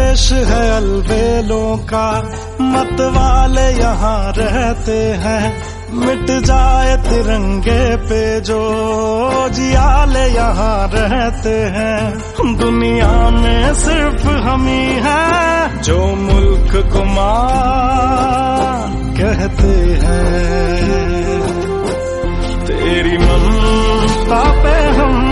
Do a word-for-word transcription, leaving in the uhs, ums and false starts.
देश है अलबेलों का, मत वाले यहाँ रहते हैं। मिट जाए तिरंगे पे जो जियाले यहाँ रहते हैं। दुनिया में सिर्फ हम ही हैं जो मुल्क को मां कहते हैं। तेरी ममता पे हम